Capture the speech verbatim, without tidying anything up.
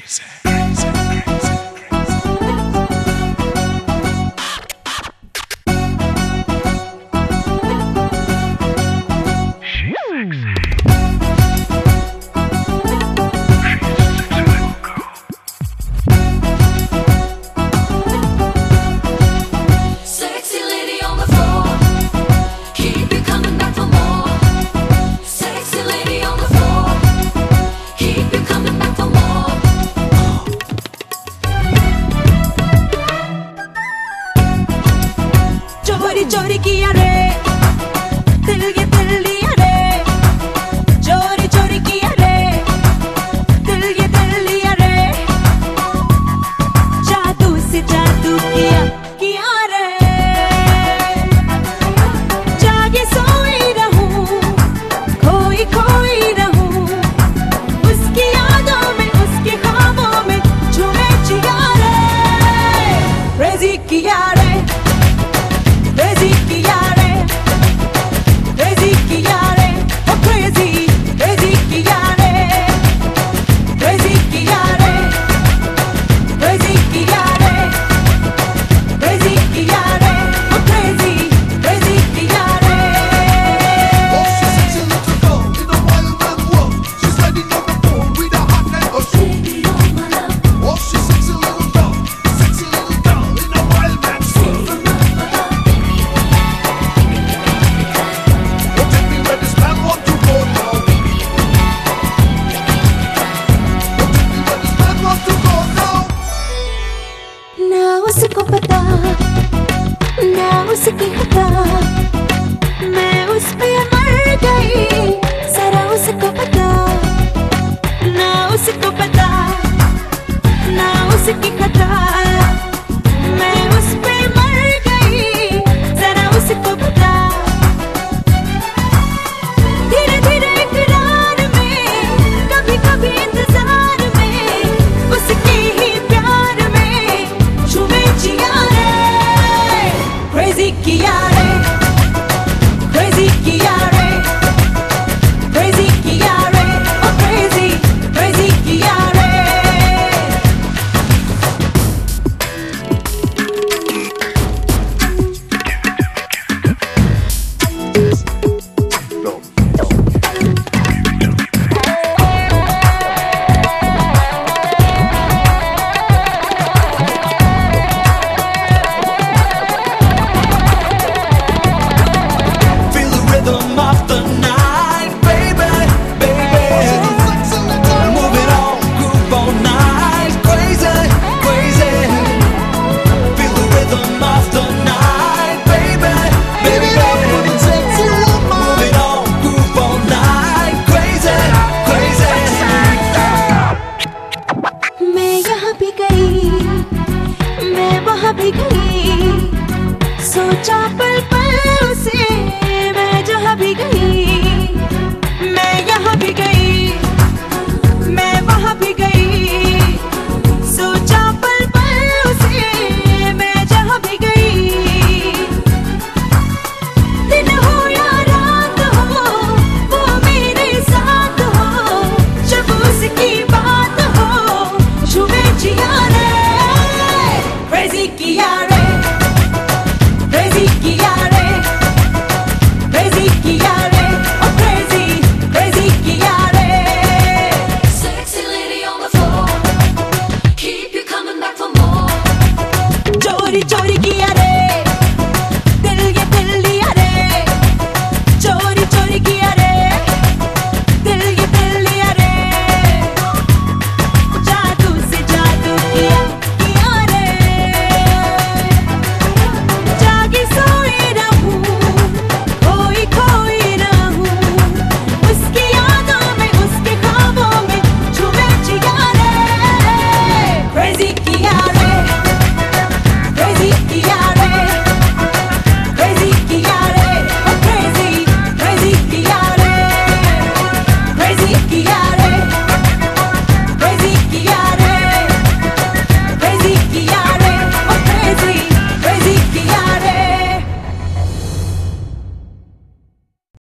चोरी चोरी किया रे दिल ये दिल लिया रे, चोरी चोरी किया रे दिल ये दिल लिया रे, जादू से जादू किया किया रे, जागे सोई रहूं खोई खोई रहूं उसकी यादों में उसके ख्वाबों में झूमे जिया रे, क्रेजी किया रे crazy कियारे, crazy कियारे, oh crazy, crazy कियारे, crazy कियारे, crazy कियारे, crazy कियारे, oh crazy, crazy कियारे. Oh, she's such a little girl in a wild man world. She's ready number four with a hot like a shoe. Oh, she's such a little girl, sexy little girl in a wild man world. उसको पता ना उसकी खता, मैं उस पे मर गई जरा उसको पता, ना उसको पता ना उसकी खता.